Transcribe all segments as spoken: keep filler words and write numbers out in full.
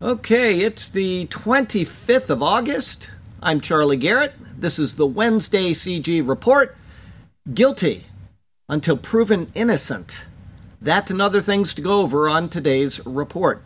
Okay, it's the twenty-fifth of August. I'm Charlie Garrett. This is the Wednesday C G Report. Guilty until proven innocent. That and other things to go over on today's report.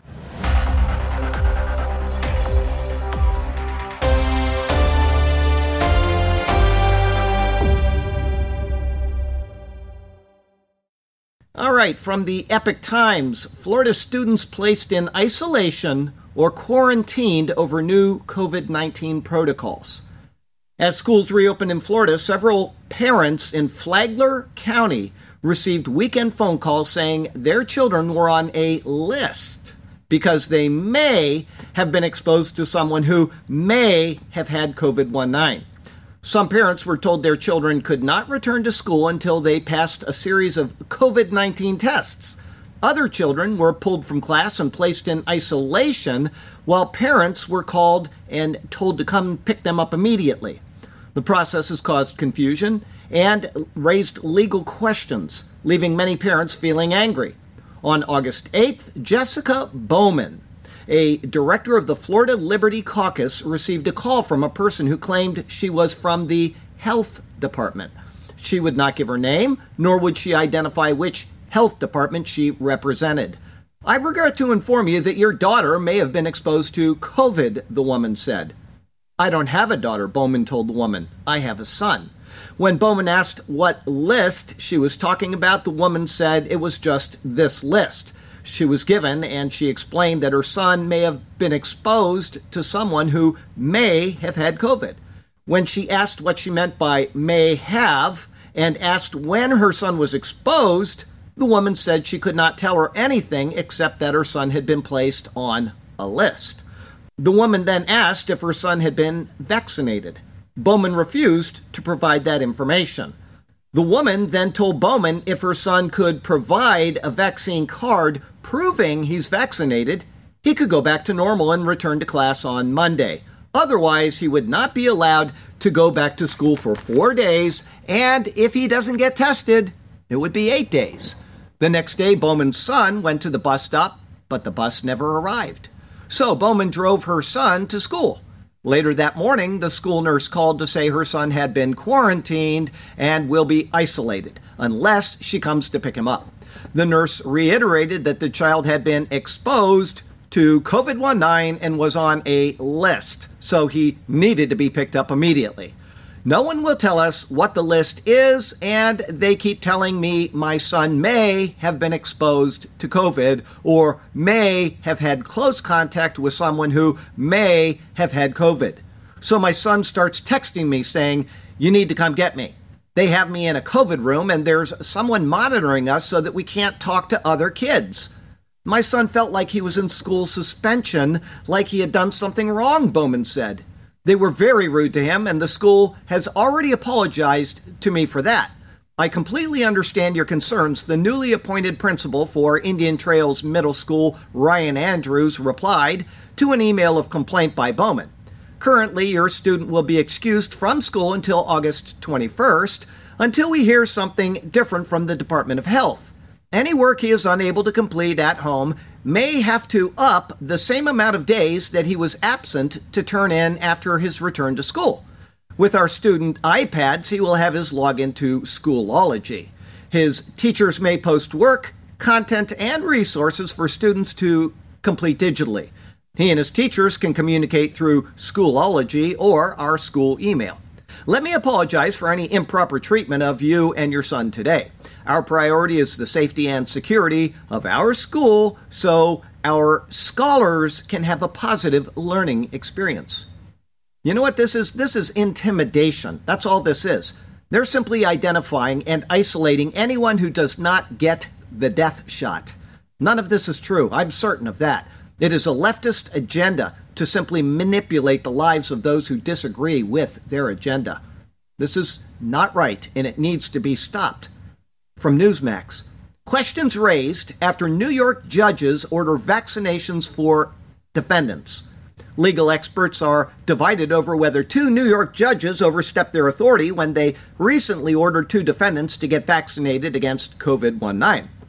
All right, from the Epoch Times, Florida students placed in isolation or quarantined over new covid nineteen protocols. As schools reopened in Florida, several parents in Flagler County received weekend phone calls saying their children were on a list because they may have been exposed to someone who may have had covid nineteen. Some parents were told their children could not return to school until they passed a series of covid nineteen tests. Other children were pulled from class and placed in isolation, while parents were called and told to come pick them up immediately. The process has caused confusion and raised legal questions, leaving many parents feeling angry. On August eighth, Jessica Bowman, a director of the Florida Liberty Caucus, received a call from a person who claimed she was from the health department. She would not give her name, nor would she identify which health department she represented. "I regret to inform you that your daughter may have been exposed to COVID," the woman said. "I don't have a daughter," Bowman told the woman. "I have a son." When Bowman asked what list she was talking about, the woman said it was just this list she was given, and she explained that her son may have been exposed to someone who may have had COVID. When she asked what she meant by may have and asked when her son was exposed, the woman said she could not tell her anything except that her son had been placed on a list. The woman then asked if her son had been vaccinated. Bowman refused to provide that information. The woman then told Bowman if her son could provide a vaccine card proving he's vaccinated, he could go back to normal and return to class on Monday. Otherwise, he would not be allowed to go back to school for four days, and if he doesn't get tested, it would be eight days. The next day, Bowman's son went to the bus stop, but the bus never arrived. So Bowman drove her son to school. Later that morning, the school nurse called to say her son had been quarantined and will be isolated unless she comes to pick him up. The nurse reiterated that the child had been exposed to covid nineteen and was on a list, so he needed to be picked up immediately. No one will tell us what the list is, and they keep telling me my son may have been exposed to COVID or may have had close contact with someone who may have had COVID. So my son starts texting me saying, "You need to come get me. They have me in a COVID room and there's someone monitoring us so that we can't talk to other kids." My son felt like he was in school suspension, like he had done something wrong, Bowman said. "They were very rude to him, and the school has already apologized to me for that. I completely understand your concerns," the newly appointed principal for Indian Trails Middle School, Ryan Andrews, replied to an email of complaint by Bowman. "Currently, your student will be excused from school until August twenty-first, until we hear something different from the Department of Health. Any work he is unable to complete at home may have to up the same amount of days that he was absent to turn in after his return to school. With our student iPads, he will have his login to Schoolology. His teachers may post work, content, and resources for students to complete digitally. He and his teachers can communicate through Schoolology or our school email. Let me apologize for any improper treatment of you and your son today. Our priority is the safety and security of our school so our scholars can have a positive learning experience." You know what this is? This is intimidation. That's all this is. They're simply identifying and isolating anyone who does not get the death shot. None of this is true. I'm certain of that. It is a leftist agenda to simply manipulate the lives of those who disagree with their agenda. This is not right, and it needs to be stopped. From Newsmax, questions raised after New York judges order vaccinations for defendants. Legal experts are divided over whether two New York judges overstepped their authority when they recently ordered two defendants to get vaccinated against covid nineteen.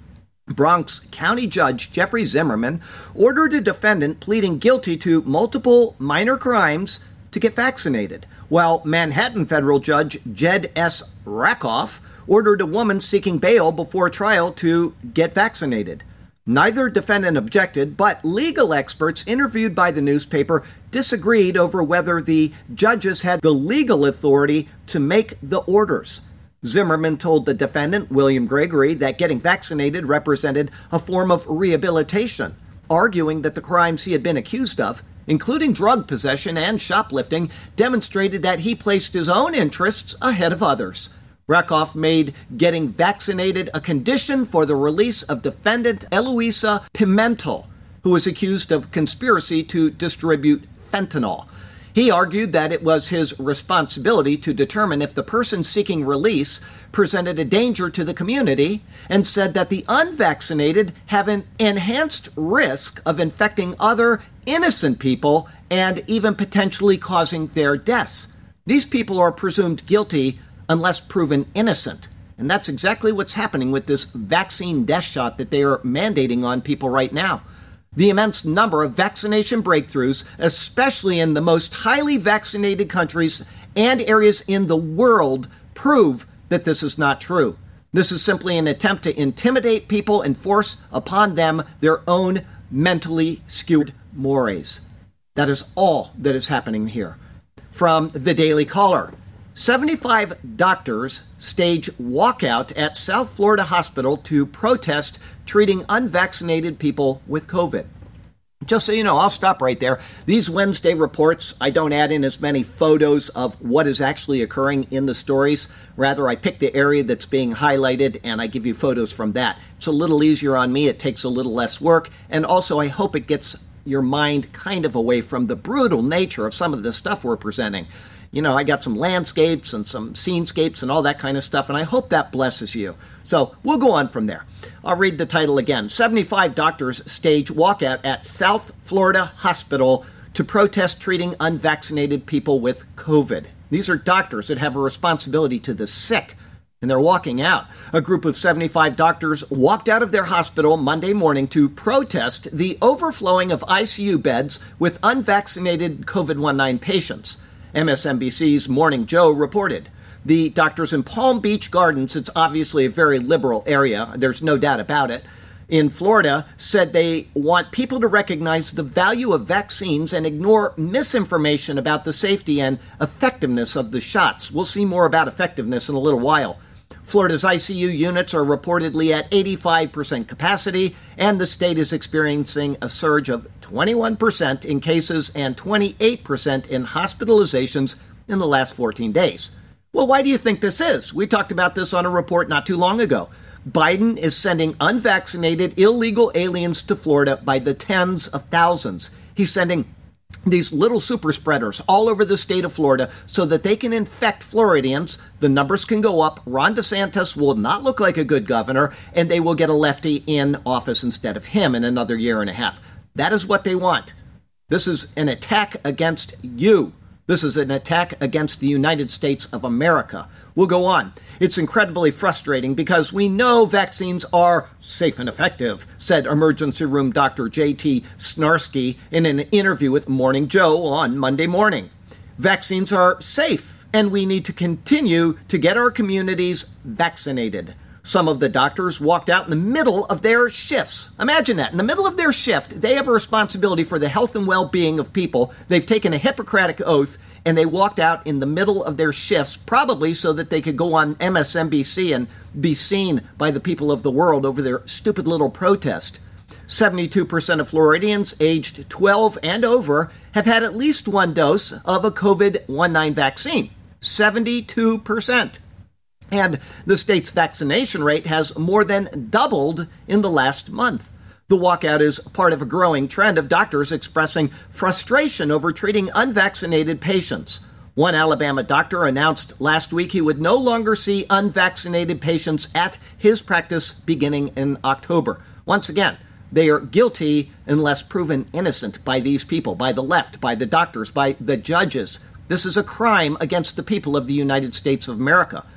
Bronx County Judge Jeffrey Zimmerman ordered a defendant pleading guilty to multiple minor crimes to get vaccinated, while Manhattan federal judge Jed S. Rakoff ordered a woman seeking bail before trial to get vaccinated. Neither defendant objected, but legal experts interviewed by the newspaper disagreed over whether the judges had the legal authority to make the orders. Zimmerman told the defendant, William Gregory, that getting vaccinated represented a form of rehabilitation, arguing that the crimes he had been accused of, including drug possession and shoplifting, demonstrated that he placed his own interests ahead of others. Rakoff made getting vaccinated a condition for the release of defendant Eloisa Pimentel, who was accused of conspiracy to distribute fentanyl. He argued that it was his responsibility to determine if the person seeking release presented a danger to the community, and said that the unvaccinated have an enhanced risk of infecting other innocent people and even potentially causing their deaths. These people are presumed guilty unless proven innocent. And that's exactly what's happening with this vaccine death shot that they are mandating on people right now. The immense number of vaccination breakthroughs, especially in the most highly vaccinated countries and areas in the world, prove that this is not true. This is simply an attempt to intimidate people and force upon them their own mentally skewed mores. That is all that is happening here. From the Daily Caller, seventy-five doctors stage walkout at South Florida Hospital to protest treating unvaccinated people with COVID. Just so you know, I'll stop right there. These Wednesday reports, I don't add in as many photos of what is actually occurring in the stories. Rather, I pick the area that's being highlighted and I give you photos from that. It's a little easier on me. It takes a little less work. And also, I hope it gets your mind kind of away from the brutal nature of some of the stuff we're presenting. You know, I got some landscapes and some scenescapes and all that kind of stuff, and I hope that blesses you. So we'll go on from there. I'll read the title again. seventy-five doctors stage walkout at South Florida Hospital to protest treating unvaccinated people with COVID. These are doctors that have a responsibility to the sick, and they're walking out. A group of seventy-five doctors walked out of their hospital Monday morning to protest the overflowing of I C U beds with unvaccinated COVID nineteen patients. M S N B C's Morning Joe reported. The doctors in Palm Beach Gardens, it's obviously a very liberal area, there's no doubt about it, in Florida, said they want people to recognize the value of vaccines and ignore misinformation about the safety and effectiveness of the shots. We'll see more about effectiveness in a little while. Florida's I C U units are reportedly at eighty-five percent capacity, and the state is experiencing a surge of twenty-one percent in cases and twenty-eight percent in hospitalizations in the last fourteen days. Well, why do you think this is? We talked about this on a report not too long ago. Biden is sending unvaccinated illegal aliens to Florida by the tens of thousands. He's sending these little super spreaders all over the state of Florida so that they can infect Floridians. The numbers can go up. Ron DeSantis will not look like a good governor, and they will get a lefty in office instead of him in another year and a half. That is what they want. This is an attack against you. This is an attack against the United States of America. We'll go on. It's incredibly frustrating because we know vaccines are safe and effective, said emergency room Doctor J T Snarsky in an interview with Morning Joe on Monday morning. Vaccines are safe, and we need to continue to get our communities vaccinated. Some of the doctors walked out in the middle of their shifts. Imagine that. In the middle of their shift, they have a responsibility for the health and well-being of people. They've taken a Hippocratic oath, and they walked out in the middle of their shifts, probably so that they could go on M S N B C and be seen by the people of the world over their stupid little protest. seventy-two percent of Floridians aged twelve and over have had at least one dose of a COVID nineteen vaccine. seventy-two percent. And the state's vaccination rate has more than doubled in the last month. The walkout is part of a growing trend of doctors expressing frustration over treating unvaccinated patients. One Alabama doctor announced last week he would no longer see unvaccinated patients at his practice beginning in October. Once again, they are guilty unless proven innocent by these people, by the left, by the doctors, by the judges. This is a crime against the people of the United States of America.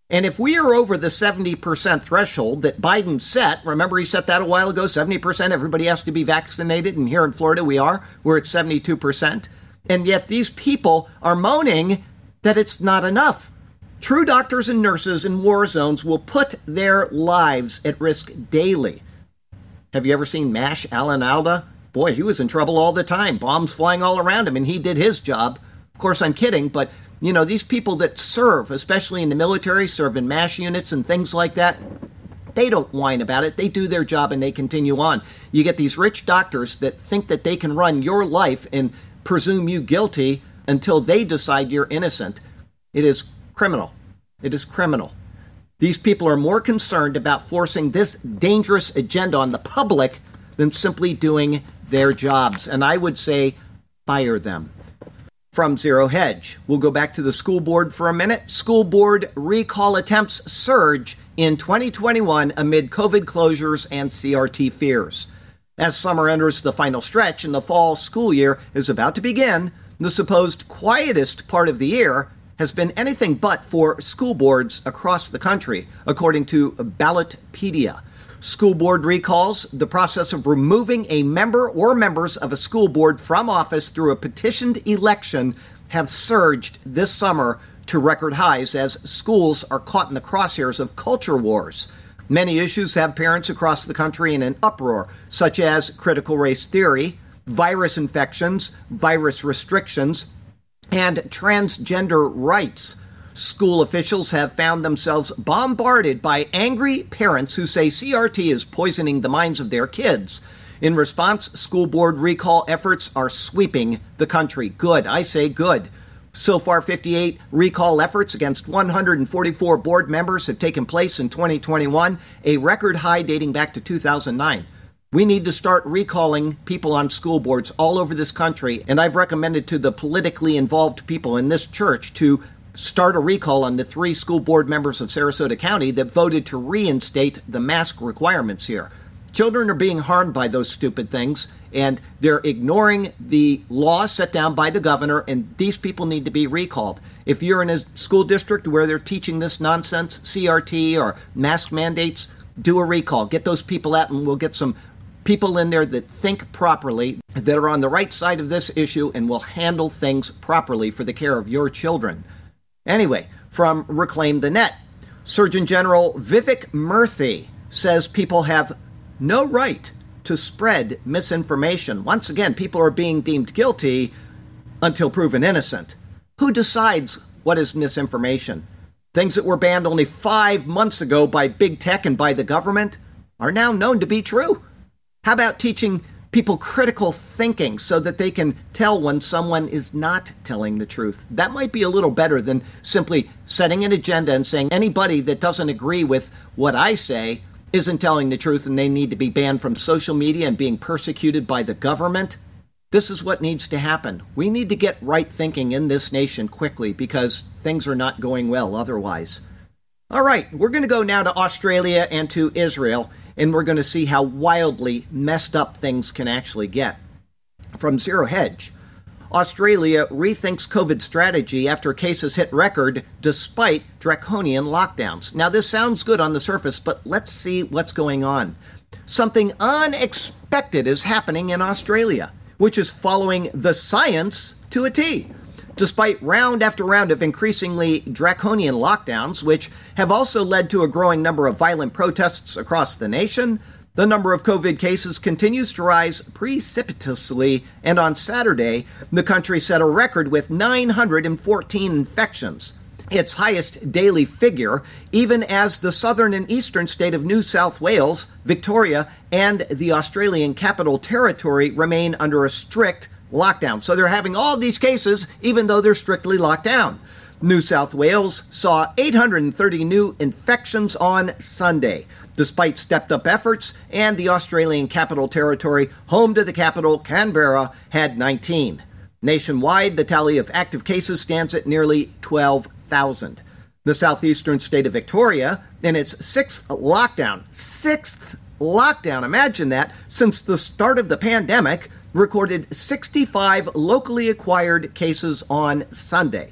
And if we are over the seventy percent threshold that Biden set, remember he set that a while ago, seventy percent, everybody has to be vaccinated, and here in Florida we are, we're at seventy-two percent. And yet these people are moaning that it's not enough. True doctors and nurses in war zones will put their lives at risk daily. Have you ever seen MASH Alan Alda? Boy, he was in trouble all the time. Bombs flying all around him, and he did his job. Of course, I'm kidding, but, you know, these people that serve, especially in the military, serve in MASH units and things like that, they don't whine about it. They do their job and they continue on. You get these rich doctors that think that they can run your life and presume you guilty until they decide you're innocent. It is criminal. It is criminal. These people are more concerned about forcing this dangerous agenda on the public than simply doing their jobs. And I would say, fire them. From Zero Hedge, we'll go back to the school board for a minute. School board recall attempts surge in twenty twenty-one amid COVID closures and C R T fears. As summer enters the final stretch and the fall school year is about to begin, the supposed quietest part of the year has been anything but for school boards across the country, according to Ballotpedia. School board recalls, the process of removing a member or members of a school board from office through a petitioned election, have surged this summer to record highs as schools are caught in the crosshairs of culture wars. Many issues have parents across the country in an uproar, such as critical race theory, virus infections, virus restrictions, and transgender rights. School officials have found themselves bombarded by angry parents who say C R T is poisoning the minds of their kids. In response, school board recall efforts are sweeping the country. Good. I say good. So far, fifty-eight recall efforts against one hundred forty-four board members have taken place in twenty twenty-one, a record high dating back to two thousand nine. We need to start recalling people on school boards all over this country, and I've recommended to the politically involved people in this church to start a recall on the three school board members of Sarasota County that voted to reinstate the mask requirements here. Children are being harmed by those stupid things, and they're ignoring the law set down by the governor, and these people need to be recalled. If you're in a school district where they're teaching this nonsense, C R T or mask mandates, do a recall. Get those people out, and we'll get some people in there that think properly, that are on the right side of this issue, and will handle things properly for the care of your children. Anyway, from Reclaim the Net, Surgeon General Vivek Murthy says people have no right to spread misinformation. Once again, people are being deemed guilty until proven innocent. Who decides what is misinformation? Things that were banned only five months ago by big tech and by the government are now known to be true. How about teaching people critical thinking so that they can tell when someone is not telling the truth? That might be a little better than simply setting an agenda and saying anybody that doesn't agree with what I say isn't telling the truth and they need to be banned from social media and being persecuted by the government. This is what needs to happen. We need to get right thinking in this nation quickly because things are not going well otherwise. All right, we're going to go now to Australia and to Israel, and we're going to see how wildly messed up things can actually get. From Zero Hedge, Australia rethinks COVID strategy after cases hit record despite draconian lockdowns. Now, this sounds good on the surface, but let's see what's going on. Something unexpected is happening in Australia, which is following the science to a T. Despite round after round of increasingly draconian lockdowns, which have also led to a growing number of violent protests across the nation, the number of COVID cases continues to rise precipitously, and on Saturday, the country set a record with nine hundred fourteen infections, its highest daily figure, even as the southern and eastern state of New South Wales, Victoria, and the Australian Capital Territory remain under a strict lockdown. So they're having all these cases even though they're strictly locked down. New South Wales saw eight hundred thirty new infections on Sunday, despite stepped-up efforts, and the Australian Capital Territory, home to the capital, Canberra, had nineteen. Nationwide, the tally of active cases stands at nearly twelve thousand. The southeastern state of Victoria, in its sixth lockdown, sixth lockdown, imagine that, since the start of the pandemic, recorded sixty-five locally acquired cases on Sunday.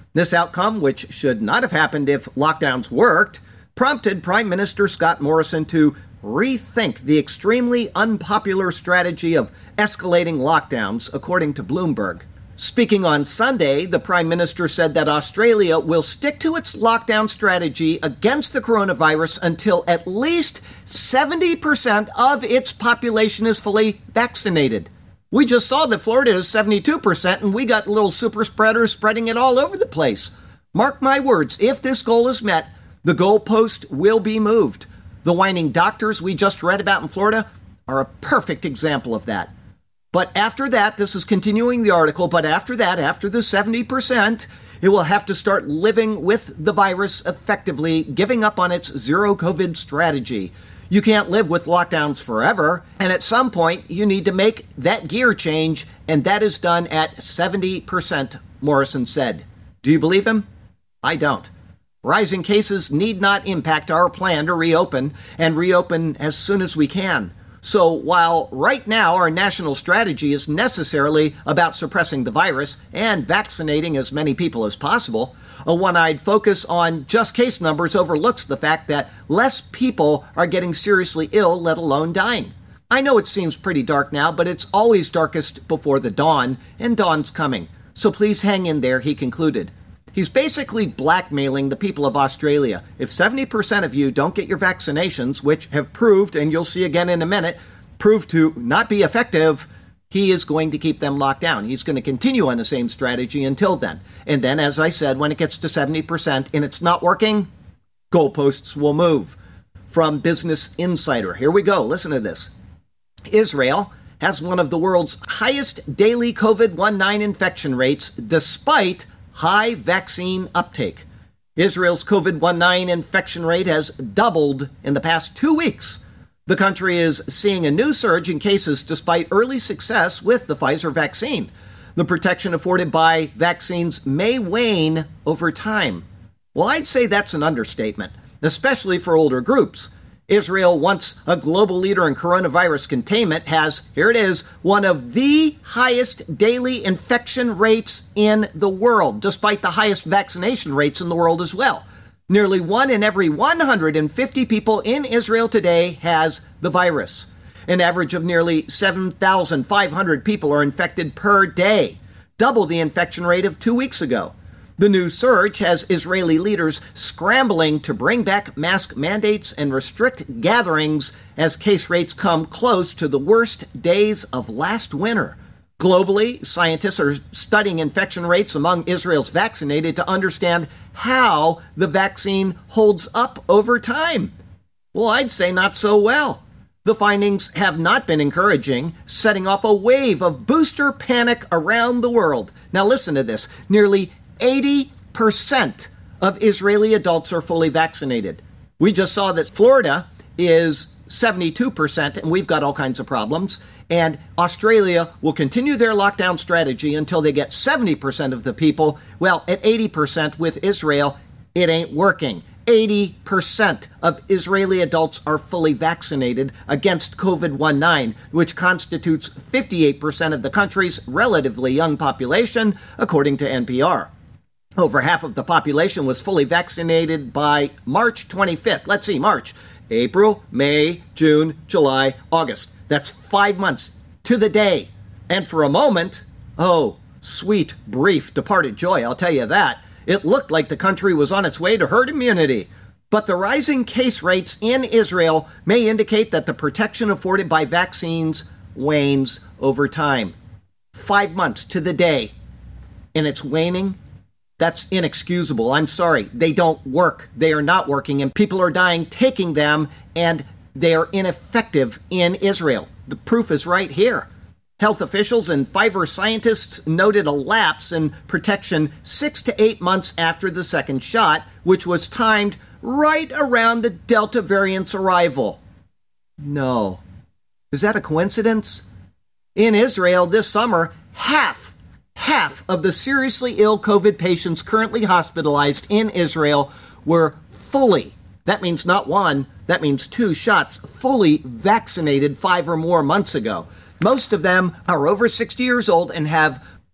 This outcome, which should not have happened if lockdowns worked, prompted Prime Minister Scott Morrison to rethink the extremely unpopular strategy of escalating lockdowns, according to Bloomberg. Speaking on Sunday, the Prime Minister said that Australia will stick to its lockdown strategy against the coronavirus until at least seventy percent of its population is fully vaccinated. We just saw that Florida is seventy-two percent, and we got little super spreaders spreading it all over the place. Mark my words, if this goal is met, the goalpost will be moved. The whining doctors we just read about in Florida are a perfect example of that. But after that, this is continuing the article, but after that, after the seventy percent, it will have to start living with the virus effectively, giving up on its zero COVID strategy. You can't live with lockdowns forever, and at some point, you need to make that gear change, and that is done at seventy percent, Morrison said. Do you believe him? I don't. Rising cases need not impact our plan to reopen, and reopen as soon as we can. So while right now our national strategy is necessarily about suppressing the virus and vaccinating as many people as possible, a one-eyed focus on just case numbers overlooks the fact that less people are getting seriously ill, let alone dying. I know it seems pretty dark now, but it's always darkest before the dawn, and dawn's coming. So please hang in there, he concluded. He's basically blackmailing the people of Australia. If seventy percent of you don't get your vaccinations, which have proved, and you'll see again in a minute, proved to not be effective, he is going to keep them locked down. He's going to continue on the same strategy until then. And then, as I said, when it gets to seventy percent and it's not working, goalposts will move. From Business Insider, here we go. Listen to this. Israel has one of the world's highest daily COVID nineteen infection rates despite high vaccine uptake. Israel's COVID nineteen infection rate has doubled in the past two weeks. The country is seeing a new surge in cases despite early success with the Pfizer vaccine. The protection afforded by vaccines may wane over time. Well, I'd say that's an understatement, especially for older groups. Israel, once a global leader in coronavirus containment, has, here it is, one of the highest daily infection rates in the world, despite the highest vaccination rates in the world as well. Nearly one in every one hundred fifty people in Israel today has the virus. An average of nearly seven thousand five hundred people are infected per day, double the infection rate of two weeks ago. The new surge has Israeli leaders scrambling to bring back mask mandates and restrict gatherings as case rates come close to the worst days of last winter. Globally, scientists are studying infection rates among Israel's vaccinated to understand how the vaccine holds up over time. Well, I'd say not so well. The findings have not been encouraging, setting off a wave of booster panic around the world. Now listen to this. Nearly eighty percent of Israeli adults are fully vaccinated. We just saw that Florida is seventy-two percent, and we've got all kinds of problems. And Australia will continue their lockdown strategy until they get seventy percent of the people. Well, at eighty percent with Israel, it ain't working. eighty percent of Israeli adults are fully vaccinated against COVID nineteen, which constitutes fifty-eight percent of the country's relatively young population, according to N P R. Over half of the population was fully vaccinated by March twenty-fifth. Let's see, March, April, May, June, July, August. That's five months to the day. And for a moment, oh, sweet, brief, departed joy, I'll tell you that, it looked like the country was on its way to herd immunity. But the rising case rates in Israel may indicate that the protection afforded by vaccines wanes over time. Five months to the day, and it's waning. That's inexcusable. I'm sorry. They don't work. They are not working, and people are dying taking them, and they are ineffective in Israel. The proof is right here. Health officials and Pfizer scientists noted a lapse in protection six to eight months after the second shot, which was timed right around the Delta variant's arrival. No. Is that a coincidence? In Israel this summer, half Half of the seriously ill COVID patients currently hospitalized in Israel were fully, that means not one, that means two shots, fully vaccinated five or more months ago. Most of them are over sixty years old and have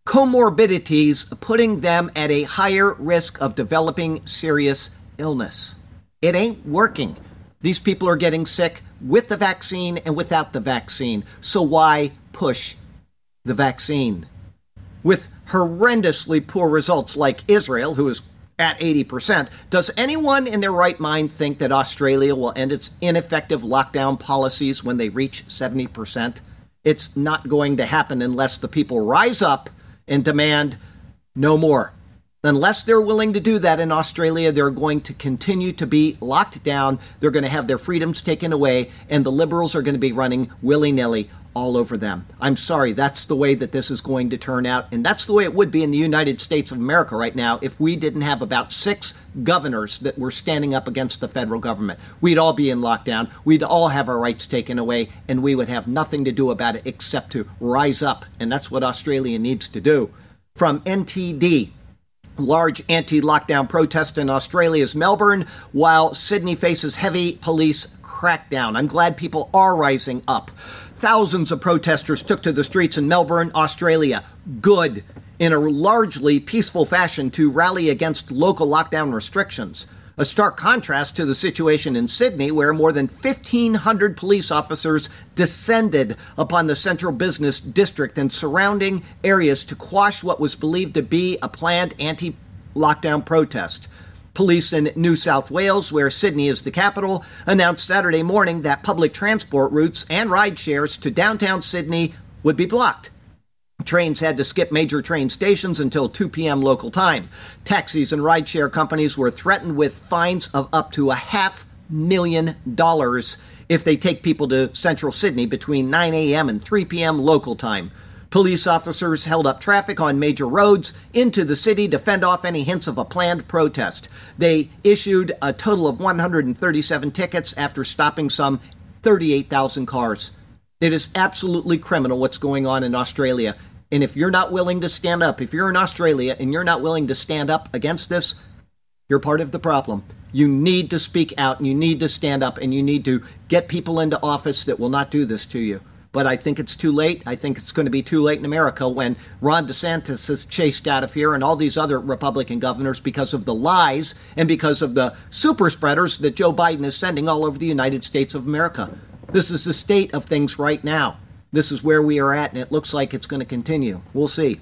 comorbidities, putting them at a higher risk of developing serious illness. It ain't working. These people are getting sick with the vaccine and without the vaccine. So why push the vaccine? With horrendously poor results like Israel, who is at eighty percent, does anyone in their right mind think that Australia will end its ineffective lockdown policies when they reach seventy percent? It's not going to happen unless the people rise up and demand no more. Unless they're willing to do that in Australia, they're going to continue to be locked down. They're going to have their freedoms taken away, and the liberals are going to be running willy-nilly all over them. I'm sorry, that's the way that this is going to turn out, and that's the way it would be in the United States of America right now if we didn't have about six governors that were standing up against the federal government. We'd all be in lockdown, we'd all have our rights taken away, and we would have nothing to do about it except to rise up, and that's what Australia needs to do. From N T D, large anti-lockdown protest in Australia's Melbourne, while Sydney faces heavy police crackdown. I'm glad people are rising up. Thousands of protesters took to the streets in Melbourne, Australia. Good. In a largely peaceful fashion to rally against local lockdown restrictions. A stark contrast to the situation in Sydney, where more than fifteen hundred police officers descended upon the central business district and surrounding areas to quash what was believed to be a planned anti-lockdown protest. Police in New South Wales, where Sydney is the capital, announced Saturday morning that public transport routes and ride shares to downtown Sydney would be blocked. Trains had to skip major train stations until two p.m. local time. Taxis and rideshare companies were threatened with fines of up to a half million dollars if they take people to central Sydney between nine a.m. and three p.m. local time. Police officers held up traffic on major roads into the city to fend off any hints of a planned protest. They issued a total of one hundred thirty-seven tickets after stopping some thirty-eight thousand cars. It is absolutely criminal what's going on in Australia. And if you're not willing to stand up, if you're in Australia and you're not willing to stand up against this, you're part of the problem. You need to speak out and you need to stand up and you need to get people into office that will not do this to you. But I think it's too late. I think it's going to be too late in America when Ron DeSantis is chased out of here and all these other Republican governors because of the lies and because of the super spreaders that Joe Biden is sending all over the United States of America. This is the state of things right now. This is where we are at, and it looks like it's going to continue. We'll see.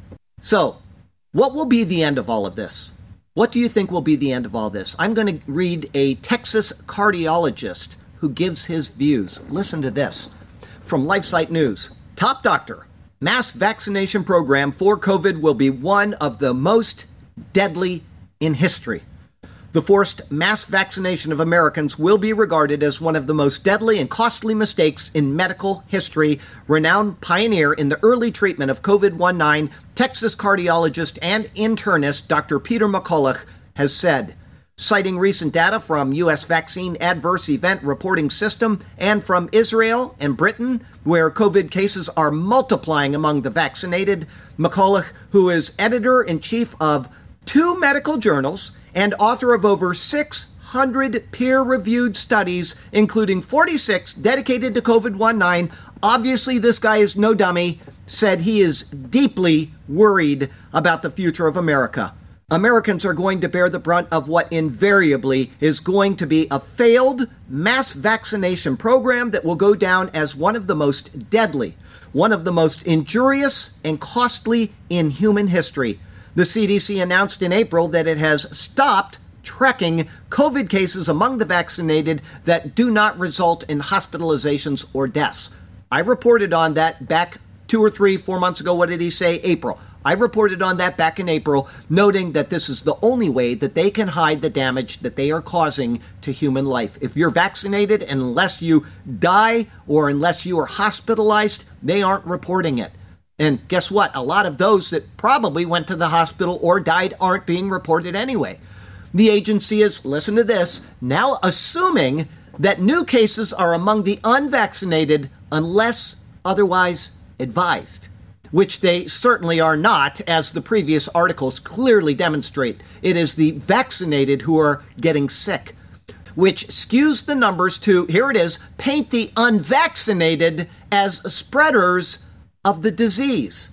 So, what will be the end of all of this? What do you think will be the end of all this? I'm going to read a Texas cardiologist who gives his views. Listen to this. From LifeSite News. Top doctor. Mass vaccination program for COVID will be one of the most deadly in history. The forced mass vaccination of Americans will be regarded as one of the most deadly and costly mistakes in medical history. Renowned pioneer in the early treatment of COVID nineteen, Texas cardiologist and internist Doctor Peter McCullough has said, citing recent data from U S Vaccine Adverse Event Reporting System and from Israel and Britain, where COVID cases are multiplying among the vaccinated. McCullough, who is editor-in-chief of two medical journals and author of over six hundred peer-reviewed studies, including forty-six dedicated to COVID nineteen, obviously this guy is no dummy, said he is deeply worried about the future of America. Americans are going to bear the brunt of what invariably is going to be a failed mass vaccination program that will go down as one of the most deadly, one of the most injurious and costly in human history. The C D C announced in April that it has stopped tracking COVID cases among the vaccinated that do not result in hospitalizations or deaths. I reported on that back two or three, four months ago. What did he say? April. I reported on that back in April, noting that this is the only way that they can hide the damage that they are causing to human life. If you're vaccinated, and unless you die or unless you are hospitalized, they aren't reporting it. And guess what? A lot of those that probably went to the hospital or died aren't being reported anyway. The agency is, listen to this, now assuming that new cases are among the unvaccinated unless otherwise advised, which they certainly are not, as the previous articles clearly demonstrate. It is the vaccinated who are getting sick, which skews the numbers to, here it is, paint the unvaccinated as spreaders of the disease.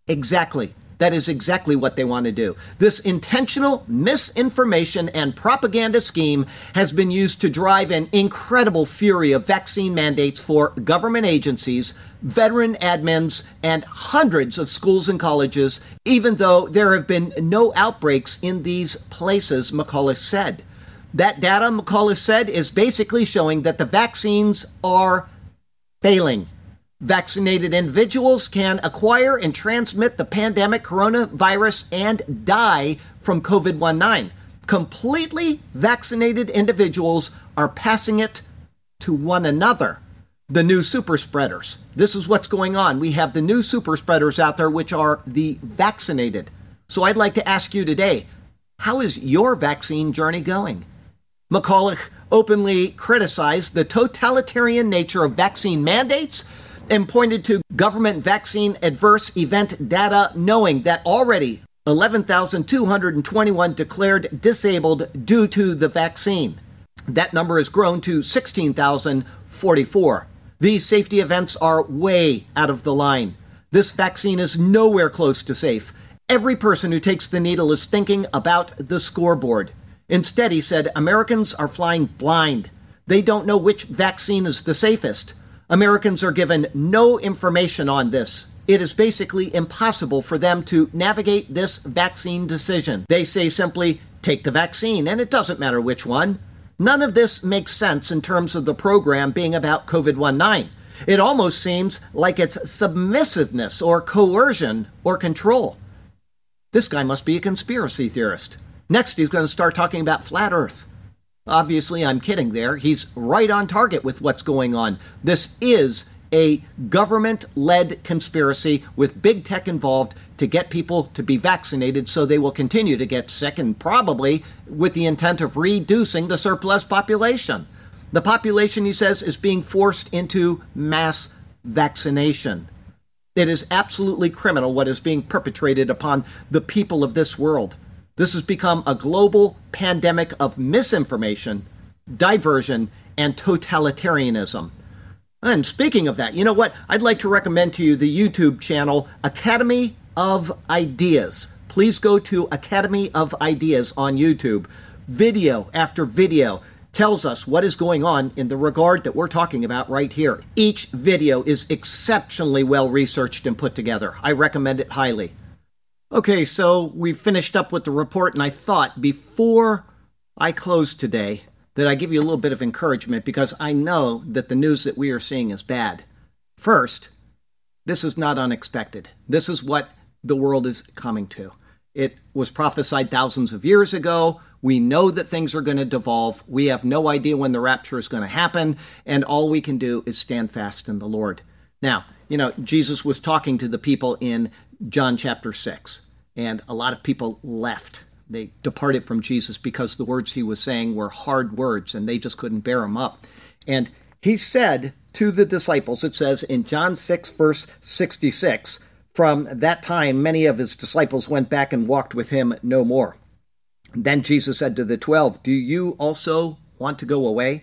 Exactly. That is exactly what they want to do. This intentional misinformation and propaganda scheme has been used to drive an incredible fury of vaccine mandates for government agencies, veteran admins, and hundreds of schools and colleges, even though there have been no outbreaks in these places, McAuliffe said. That data, McAuliffe said, is basically showing that the vaccines are failing. Vaccinated individuals can acquire and transmit the pandemic coronavirus and die from COVID nineteen. Completely vaccinated individuals are passing it to one another. The new super spreaders. This is what's going on. We have the new super spreaders out there, which are the vaccinated. So I'd like to ask you today, how is your vaccine journey going? McAuliffe openly criticized the totalitarian nature of vaccine mandates and pointed to government vaccine adverse event data, knowing that already eleven thousand two hundred twenty-one declared disabled due to the vaccine. That number has grown to sixteen thousand forty-four. These safety events are way out of the line. This vaccine is nowhere close to safe. Every person who takes the needle is thinking about the scoreboard. Instead, he said, Americans are flying blind. They don't know which vaccine is the safest. Americans are given no information on this. It is basically impossible for them to navigate this vaccine decision. They say simply, take the vaccine, and it doesn't matter which one. None of this makes sense in terms of the program being about COVID nineteen. It almost seems like it's submissiveness or coercion or control. This guy must be a conspiracy theorist. Next, he's going to start talking about flat Earth. Obviously, I'm kidding there. He's right on target with what's going on. This is a government-led conspiracy with big tech involved to get people to be vaccinated so they will continue to get sick, and probably with the intent of reducing the surplus population. The population, he says, is being forced into mass vaccination. It is absolutely criminal what is being perpetrated upon the people of this world. This has become a global pandemic of misinformation, diversion, and totalitarianism. And speaking of that, you know what? I'd like to recommend to you the YouTube channel Academy of Ideas. Please go to Academy of Ideas on YouTube. Video after video tells us what is going on in the regard that we're talking about right here. Each video is exceptionally well researched and put together. I recommend it highly. Okay, so we finished up with the report, and I thought before I close today that I give you a little bit of encouragement, because I know that the news that we are seeing is bad. First, this is not unexpected. This is what the world is coming to. It was prophesied thousands of years ago. We know that things are going to devolve. We have no idea when the rapture is going to happen, and all we can do is stand fast in the Lord. Now, you know, Jesus was talking to the people in John chapter six, and a lot of people left. They departed from Jesus because the words he was saying were hard words, and they just couldn't bear them up. And he said to the disciples, it says in John six, verse sixty-six, from that time, many of his disciples went back and walked with him no more. Then Jesus said to the twelve, do you also want to go away?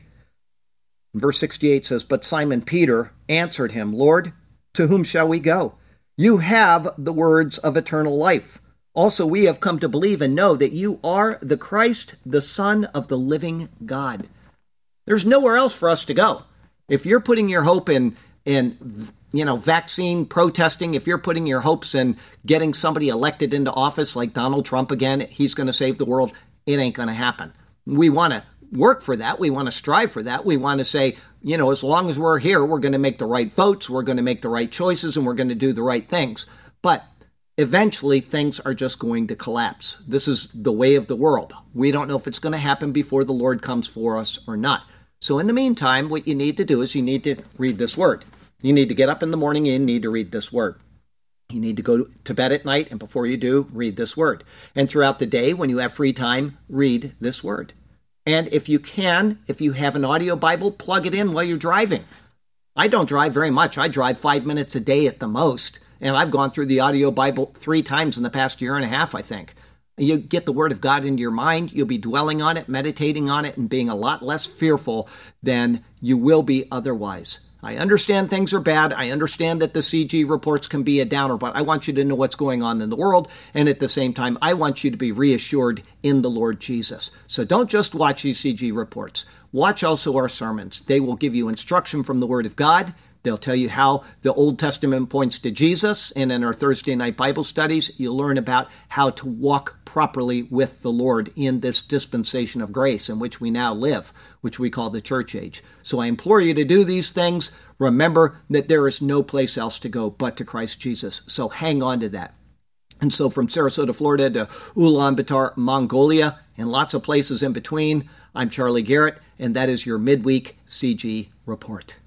Verse sixty-eight says, but Simon Peter answered him, Lord, to whom shall we go? You have the words of eternal life. Also, we have come to believe and know that you are the Christ, the Son of the living God. There's nowhere else for us to go. If you're putting your hope in, in you know, vaccine protesting, if you're putting your hopes in getting somebody elected into office like Donald Trump again, he's going to save the world, it ain't going to happen. We want to work for that. We want to strive for that. We want to say, you know, as long as we're here, we're going to make the right votes, we're going to make the right choices, and we're going to do the right things. But eventually, things are just going to collapse. This is the way of the world. We don't know if it's going to happen before the Lord comes for us or not. So in the meantime, what you need to do is you need to read this word. You need to get up in the morning and you need to read this word. You need to go to bed at night, and before you do, read this word. And throughout the day, when you have free time, read this word. And if you can, if you have an audio Bible, plug it in while you're driving. I don't drive very much. I drive five minutes a day at the most. And I've gone through the audio Bible three times in the past year and a half, I think. You get the Word of God into your mind. You'll be dwelling on it, meditating on it, and being a lot less fearful than you will be otherwise. I understand things are bad. I understand that the C G reports can be a downer, but I want you to know what's going on in the world. And at the same time, I want you to be reassured in the Lord Jesus. So don't just watch these C G reports. Watch also our sermons. They will give you instruction from the Word of God. They'll tell you how the Old Testament points to Jesus. And in our Thursday night Bible studies, you'll learn about how to walk properly with the Lord in this dispensation of grace in which we now live, which we call the church age. So I implore you to do these things. Remember that there is no place else to go but to Christ Jesus. So hang on to that. And so from Sarasota, Florida to Ulaanbaatar, Mongolia, and lots of places in between, I'm Charlie Garrett, and that is your midweek C G report.